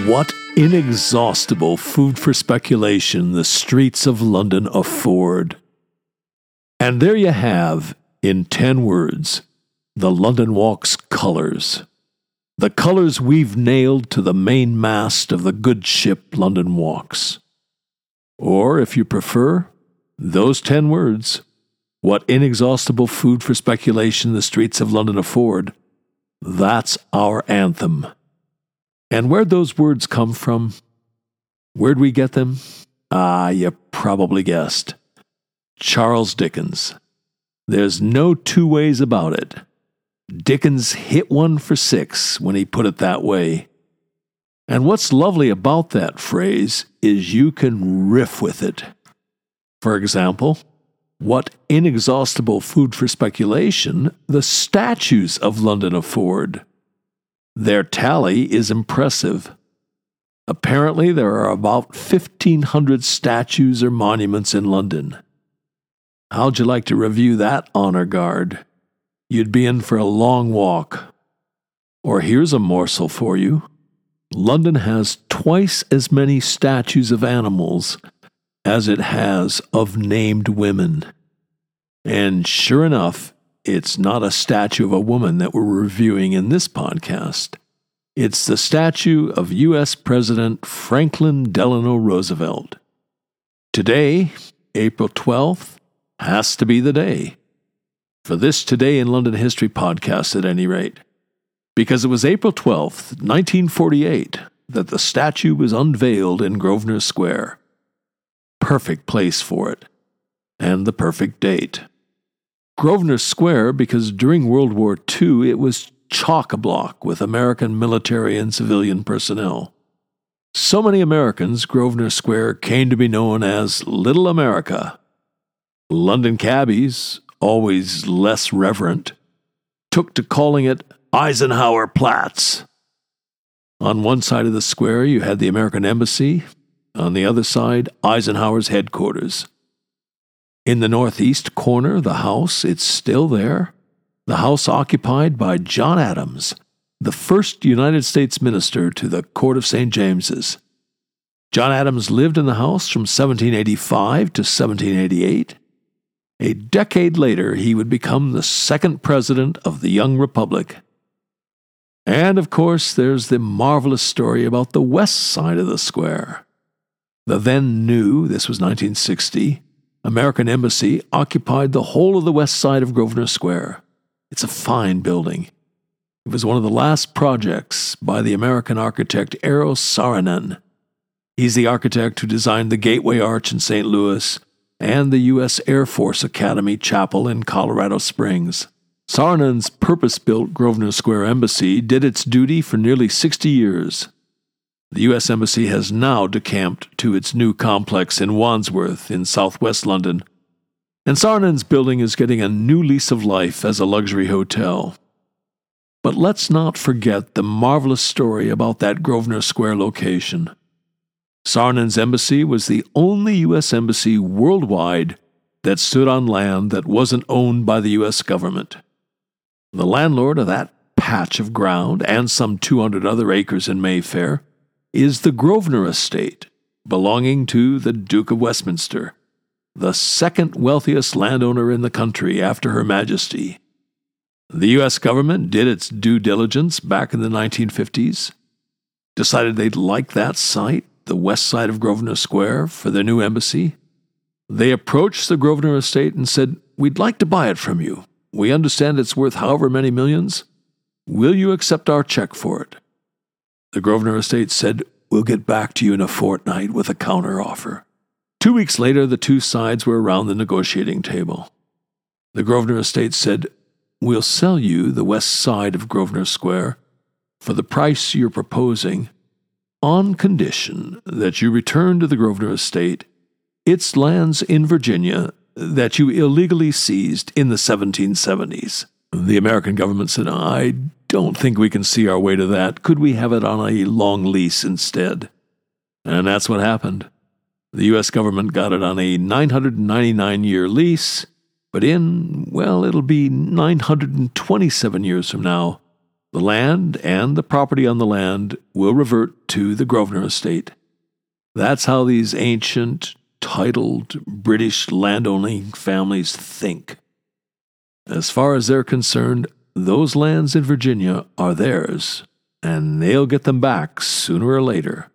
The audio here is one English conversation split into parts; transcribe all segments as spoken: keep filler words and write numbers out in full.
What inexhaustible food for speculation the streets of London afford. And there you have, in ten words, the London Walk's colours. The colours we've nailed to the main mast of the good ship London Walks. Or, if you prefer, those ten words, what inexhaustible food for speculation the streets of London afford, that's our anthem. And where'd those words come from? Where'd we get them? Ah, you probably guessed. Charles Dickens. There's no two ways about it. Dickens hit one for six when he put it that way. And what's lovely about that phrase is you can riff with it. For example, what inexhaustible food for speculation the statues of London afford. Their tally is impressive. Apparently, there are about fifteen hundred statues or monuments in London. How'd you like to review that honor guard? You'd be in for a long walk. Or here's a morsel for you. London has twice as many statues of animals as it has of named women. And sure enough, it's not a statue of a woman that we're reviewing in this podcast. It's the statue of U S President Franklin Delano Roosevelt. Today, April twelfth, has to be the day. For this Today in London History podcast, at any rate. Because it was April twelfth, nineteen forty-eight, that the statue was unveiled in Grosvenor Square. Perfect place for it. And the perfect date. Grosvenor Square because during World War Two it was chock-a-block with American military and civilian personnel. So many Americans, Grosvenor Square came to be known as Little America. London cabbies, always less reverent, took to calling it Eisenhower Platz. On one side of the square you had the American Embassy, on the other side Eisenhower's headquarters. In the northeast corner, the house, it's still there. The house occupied by John Adams, the first United States minister to the Court of Saint James's. John Adams lived in the house from seventeen eighty-five to seventeen eighty-eight. A decade later, he would become the second president of the young republic. And, of course, there's the marvelous story about the west side of the square. The then new, this was nineteen sixty, American Embassy occupied the whole of the west side of Grosvenor Square. It's a fine building. It was one of the last projects by the American architect Eero Saarinen. He's the architect who designed the Gateway Arch in Saint Louis and the U S Air Force Academy Chapel in Colorado Springs. Saarinen's purpose-built Grosvenor Square Embassy did its duty for nearly sixty years. The U S Embassy has now decamped to its new complex in Wandsworth in southwest London, and Saarinen's building is getting a new lease of life as a luxury hotel. But let's not forget the marvelous story about that Grosvenor Square location. Saarinen's embassy was the only U S embassy worldwide that stood on land that wasn't owned by the U S government. The landlord of that patch of ground and some two hundred other acres in Mayfair is the Grosvenor Estate, belonging to the Duke of Westminster, the second wealthiest landowner in the country after Her Majesty. The U S government did its due diligence back in the nineteen fifties, decided they'd like that site, the west side of Grosvenor Square, for their new embassy. They approached the Grosvenor Estate and said, "We'd like to buy it from you. We understand it's worth however many millions. Will you accept our check for it?" The Grosvenor Estate said, "We'll get back to you in a fortnight with a counteroffer." Two weeks later, the two sides were around the negotiating table. The Grosvenor Estate said, "We'll sell you the west side of Grosvenor Square for the price you're proposing, on condition that you return to the Grosvenor Estate its lands in Virginia that you illegally seized in the seventeen seventies. The American government said, "I don't think we can see our way to that. Could we have it on a long lease instead?" And that's what happened. The U S government got it on a nine hundred ninety-nine year lease, but in, well, it'll be nine hundred twenty-seven years from now, the land and the property on the land will revert to the Grosvenor estate. That's how these ancient, titled British landowning families think. As far as they're concerned, those lands in Virginia are theirs, and they'll get them back sooner or later.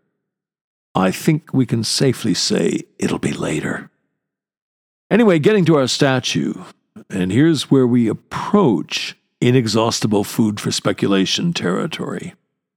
I think we can safely say it'll be later. Anyway, getting to our statue, and here's where we approach inexhaustible food for speculation territory.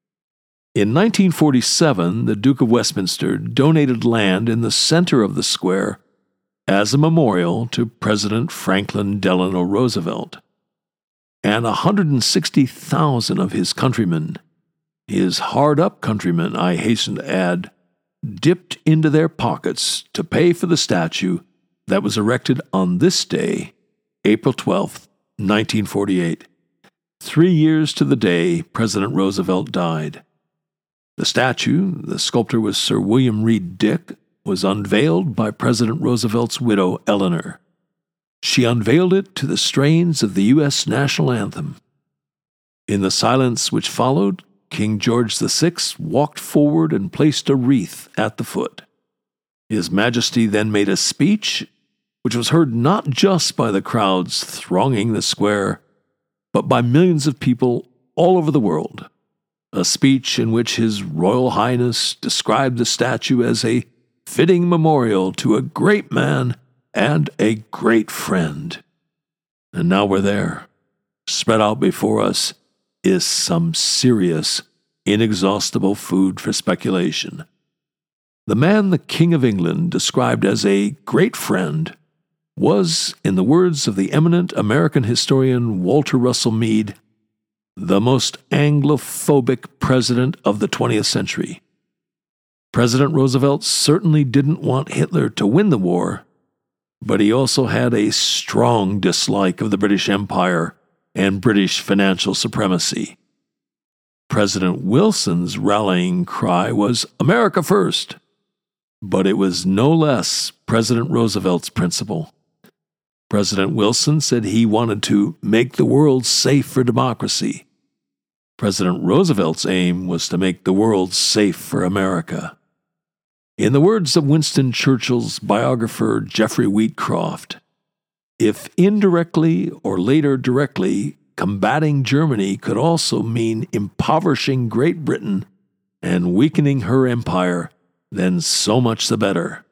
In nineteen forty-seven, the Duke of Westminster donated land in the center of the square as a memorial to President Franklin Delano Roosevelt. And one hundred sixty thousand of his countrymen, his hard-up countrymen, I hasten to add, dipped into their pockets to pay for the statue that was erected on this day, April twelfth, nineteen forty-eight, three years to the day President Roosevelt died. The statue, the sculptor was Sir William Reed Dick, was unveiled by President Roosevelt's widow, Eleanor. She unveiled it to the strains of the U S national anthem. In the silence which followed, King George the Sixth walked forward and placed a wreath at the foot. His Majesty then made a speech, which was heard not just by the crowds thronging the square, but by millions of people all over the world. A speech in which His Royal Highness described the statue as a fitting memorial to a great man and a great friend. And now we're there. Spread out before us is some serious, inexhaustible food for speculation. The man the King of England described as a great friend was, in the words of the eminent American historian Walter Russell Mead, the most Anglophobic president of the twentieth century. President Roosevelt certainly didn't want Hitler to win the war, but he also had a strong dislike of the British Empire and British financial supremacy. President Wilson's rallying cry was America first, but it was no less President Roosevelt's principle. President Wilson said he wanted to make the world safe for democracy. President Roosevelt's aim was to make the world safe for America. In the words of Winston Churchill's biographer Geoffrey Wheatcroft, if indirectly or later directly, combating Germany could also mean impoverishing Great Britain and weakening her empire, then so much the better.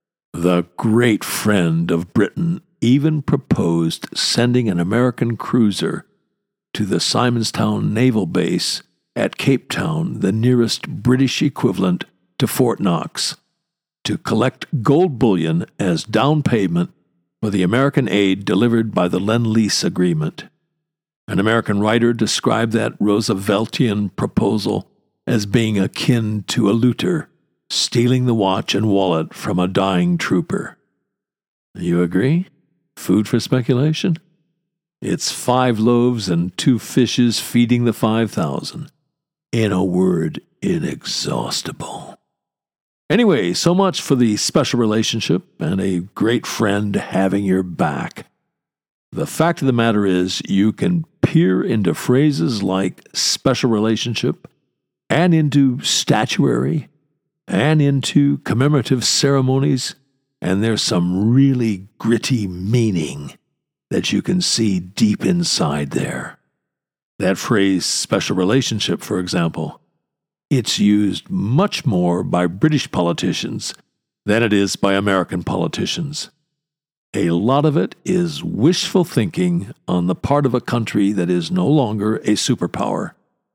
The great friend of Britain even proposed sending an American cruiser to the Simonstown Naval Base at Cape Town, the nearest British equivalent to Fort Knox, to collect gold bullion as down payment for the American aid delivered by the Lend-Lease Agreement. An American writer described that Rooseveltian proposal as being akin to a looter stealing the watch and wallet from a dying trooper. You agree? Food for speculation? It's five loaves and two fishes feeding the five thousand. In a word, inexhaustible. Anyway, so much for the special relationship and a great friend having your back. The fact of the matter is, you can peer into phrases like special relationship and into statuary and into commemorative ceremonies, and there's some really gritty meaning that you can see deep inside there. That phrase, special relationship, for example, it's used much more by British politicians than it is by American politicians. A lot of it is wishful thinking on the part of a country that is no longer a superpower,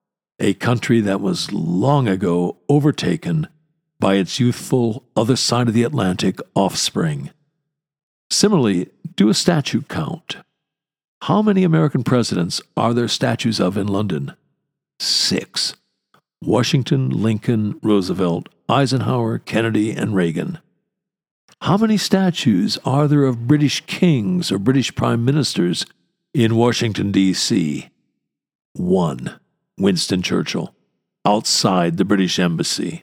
a country that was long ago overtaken by its youthful other side of the Atlantic offspring. Similarly, do a statue count. How many American presidents are there statues of in London? Six. Washington, Lincoln, Roosevelt, Eisenhower, Kennedy, and Reagan. How many statues are there of British kings or British prime ministers in Washington, D C? One. Winston Churchill, outside the British Embassy.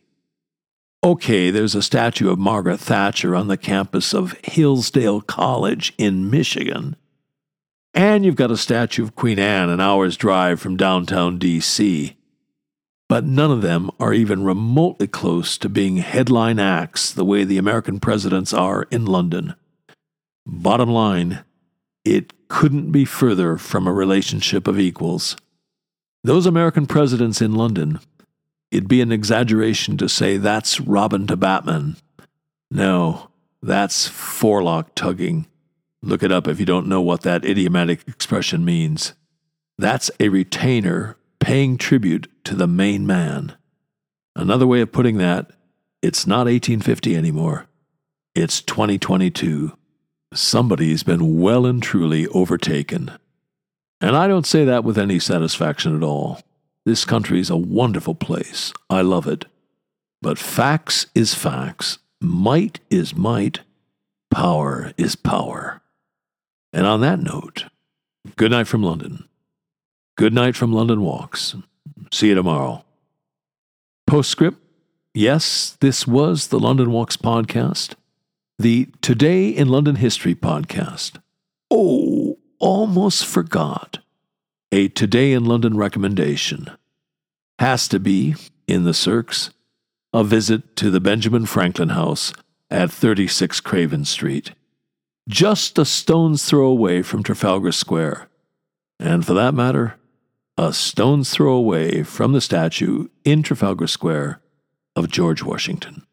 Okay, there's a statue of Margaret Thatcher on the campus of Hillsdale College in Michigan. And you've got a statue of Queen Anne an hour's drive from downtown D C But none of them are even remotely close to being headline acts the way the American presidents are in London. Bottom line, it couldn't be further from a relationship of equals. Those American presidents in London, it'd be an exaggeration to say that's Robin to Batman. No, that's forelock tugging. Look it up if you don't know what that idiomatic expression means. That's a retainer paying tribute to the main man. Another way of putting that, it's not eighteen fifty anymore. It's twenty twenty-two. Somebody's been well and truly overtaken. And I don't say that with any satisfaction at all. This country's a wonderful place. I love it. But facts is facts. Might is might. Power is power. And on that note, good night from London. Good night from London Walks. See you tomorrow. Postscript. Yes, this was the London Walks podcast. The Today in London History podcast. Oh, almost forgot. A Today in London recommendation. Has to be, in the Cirques, a visit to the Benjamin Franklin House at thirty-six Craven Street. Just a stone's throw away from Trafalgar Square. And for that matter, a stone's throw away from the statue in Trafalgar Square of George Washington.